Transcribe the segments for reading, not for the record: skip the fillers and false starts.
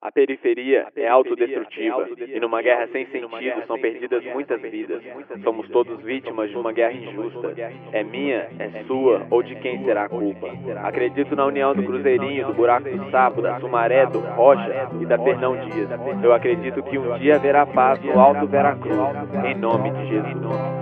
A periferia é autodestrutiva e numa guerra sem sentido são perdidas muitas vidas. Somos todos vítimas de uma guerra injusta. É minha, é sua ou de quem será a culpa? Acredito na união do Cruzeirinho, do Buraco do Sapo, da Sumaré, do Rocha e da Fernão Dias. Eu acredito que um dia haverá paz no Alto Veracruz, em nome de Jesus.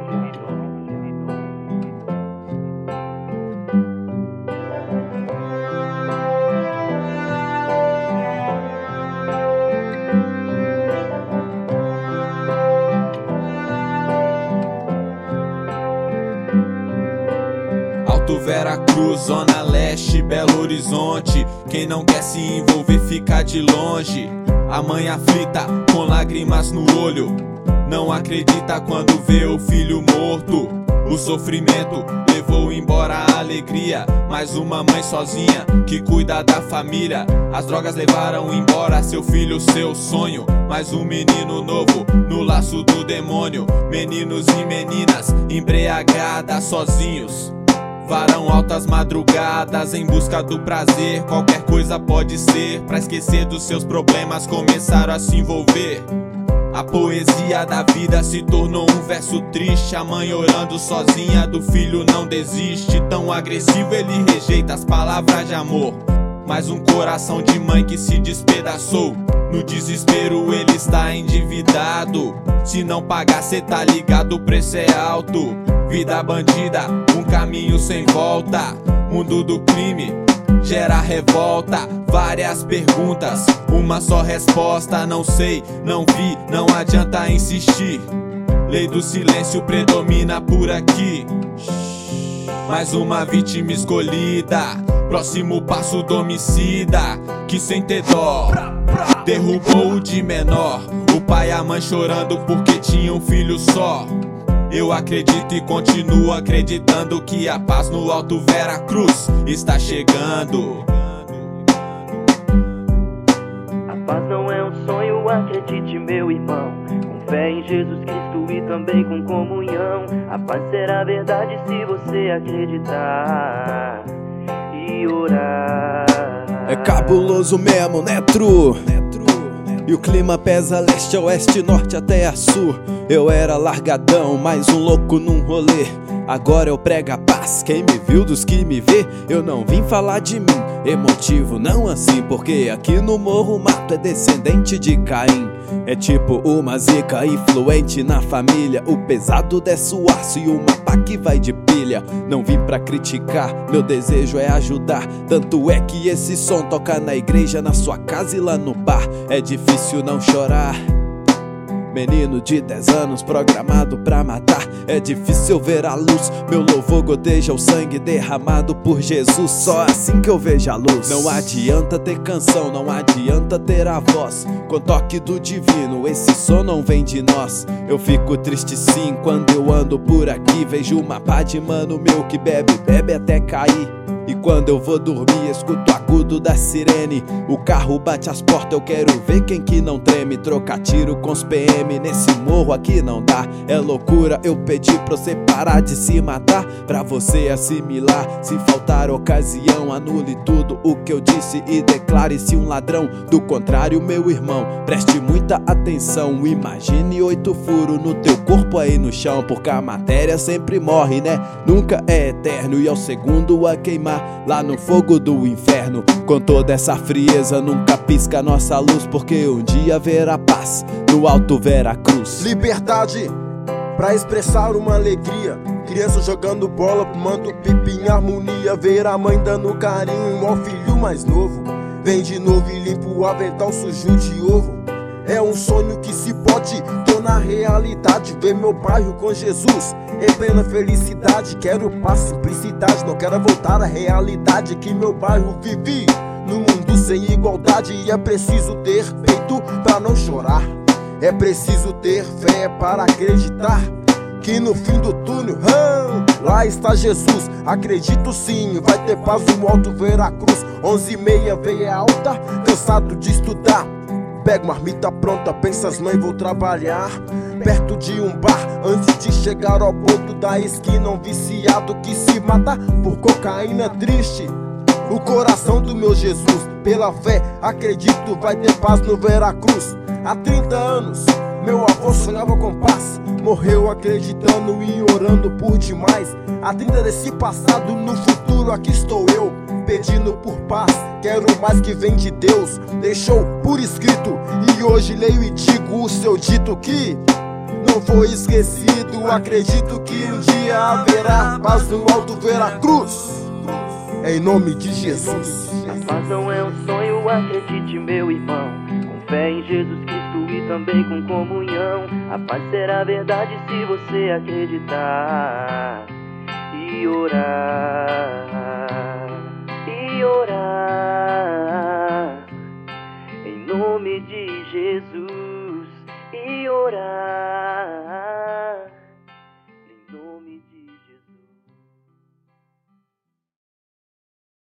Alto Veracruz, Zona Leste, Belo Horizonte. Quem não quer se envolver fica de longe. A mãe aflita, com lágrimas no olho, não acredita quando vê o filho morto. O sofrimento levou embora a alegria. Mais uma mãe sozinha que cuida da família. As drogas levaram embora seu filho, seu sonho. Mais um menino novo no laço do demônio. Meninos e meninas embriagadas sozinhos, varão altas madrugadas em busca do prazer. Qualquer coisa pode ser pra esquecer dos seus problemas. Começaram a se envolver. A poesia da vida se tornou um verso triste. A mãe orando sozinha do filho não desiste. Tão agressivo ele rejeita as palavras de amor. Mais um coração de mãe que se despedaçou. No desespero ele está endividado. Se não pagar cê tá ligado, o preço é alto. Vida bandida, um caminho sem volta. Mundo do crime gera revolta. Várias perguntas, uma só resposta. Não sei, não vi, não adianta insistir. Lei do silêncio predomina por aqui. Mais uma vítima escolhida. Próximo passo do homicida, que sem ter dó derrubou o de menor. O pai e a mãe chorando porque tinha um filho só. Eu acredito e continuo acreditando que a paz no Alto Veracruz está chegando. A paz não é um sonho, acredite meu irmão. Com fé em Jesus Cristo e também com comunhão. A paz será verdade se você acreditar e orar. É cabuloso mesmo, né, true? E o clima pesa leste a oeste, norte até a sul. Eu era largadão, mais um louco num rolê. Agora eu prego a paz, quem me viu dos que me vê. Eu não vim falar de mim, emotivo não assim. Porque aqui no morro o mato é descendente de Caim. É tipo uma zica influente na família. O pesado desce o aço e uma pá que vai de pilha. Não vim pra criticar, meu desejo é ajudar. Tanto é que esse som toca na igreja, na sua casa e lá no bar. É difícil não chorar. Menino de 10 anos programado pra matar. É difícil ver a luz. Meu louvor goteja o sangue derramado por Jesus. Só assim que eu vejo a luz. Não adianta ter canção, não adianta ter a voz com toque do divino, esse som não vem de nós. Eu fico triste sim quando eu ando por aqui. Vejo uma pá de mano meu que bebe até cair. E quando eu vou dormir escuto o agudo da sirene. O carro bate as portas, eu quero ver quem que não treme. Trocar tiro com os PM, nesse morro aqui não dá. É loucura, eu pedi pra você parar de se matar, pra você assimilar. Se faltar ocasião, anule tudo o que eu disse e declare-se um ladrão. Do contrário, meu irmão, preste muita atenção. Imagine 8 furos no teu corpo aí no chão. Porque a matéria sempre morre, né? Nunca é eterno e é o segundo a queimar lá no fogo do inferno. Com toda essa frieza nunca pisca nossa luz. Porque um dia haverá paz no Alto Veracruz. Liberdade pra expressar uma alegria. Criança jogando bola, fumando pipa em harmonia. Ver a mãe dando carinho ao filho mais novo. Vem de novo e limpa o avental sujo de ovo. É um sonho que se pode tornar realidade. Ver meu bairro com Jesus em plena felicidade. Quero paz, simplicidade, não quero voltar à realidade que meu bairro vive. No mundo sem igualdade. E é preciso ter peito pra não chorar. É preciso ter fé para acreditar que no fim do túnel, lá está Jesus. Acredito sim, vai ter paz no Alto Veracruz. 11h30, veia alta, cansado de estudar. Pego marmita pronta, pensas mãe, vou trabalhar perto de um bar, antes de chegar ao ponto da esquina. Um viciado que se mata por cocaína triste. o coração do meu Jesus. Pela fé, acredito, vai ter paz no Veracruz. Há 30 anos, meu avô sonhava com paz. Morreu acreditando e orando por demais. Há 30 desse passado, no futuro aqui estou eu, pedindo por paz. Quero mais que vem de Deus, deixou por escrito. E hoje leio e digo o seu dito que não foi esquecido. Acredito que um dia haverá paz no Alto Veracruz, em nome de Jesus. A paz não é um sonho, acredite meu irmão. Com fé em Jesus Cristo e também com comunhão. A paz será verdade se você acreditar e orar. E orar em nome de Jesus. E orar.